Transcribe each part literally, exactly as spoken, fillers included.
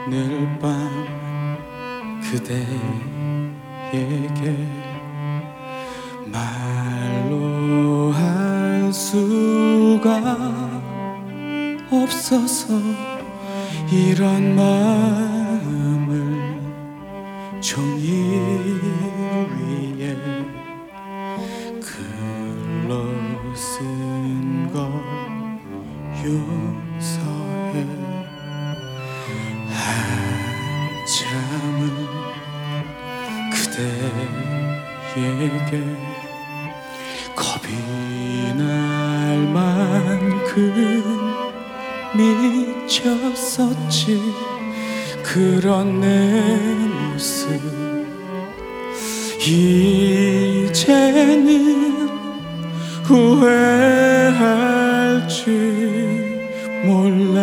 오늘 밤 그대에게 말로 할 수가 없어서 이런 마음을 종이 위에 글로 쓴 걸 용서해. 한참은 그대에게 겁이 날 만큼 미쳤었지. 그런 내 모습 이제는 후회할지 몰라.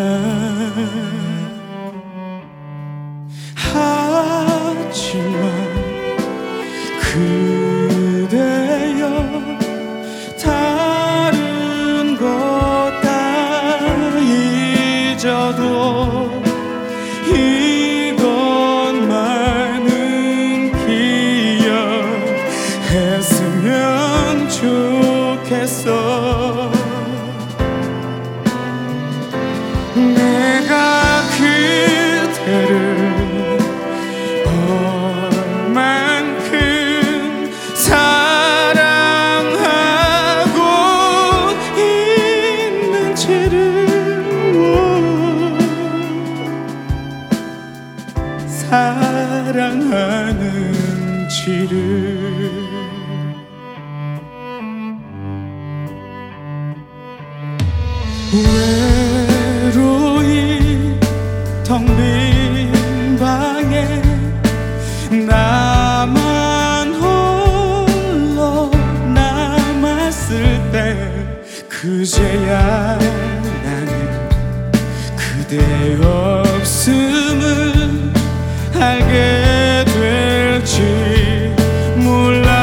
하지만 그대여 다른 것 다 잊어도 이것만은 기억했으면 좋겠어. 내가 그대를 얼만큼 사랑하고 있는지를 사랑하는지를. 외로이 텅 빈 방에 나만 홀로 남았을 때 그제야 나는 그대 없음을 알게 될지 몰라.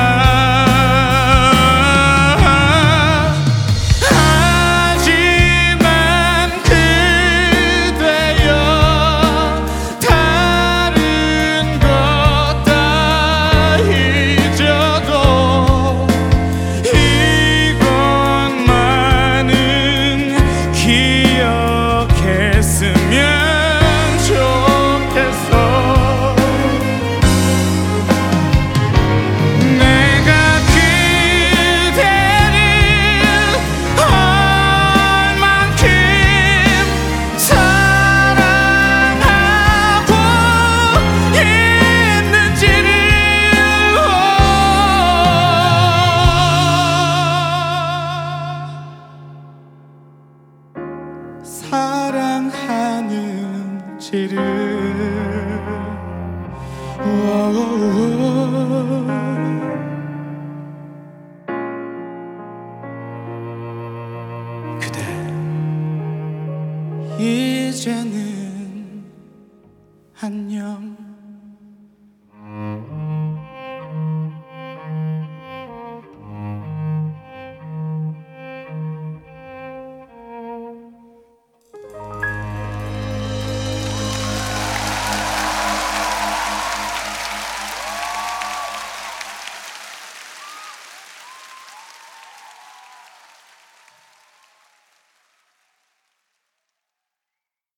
사랑하는지를. 그대 이제는 안녕.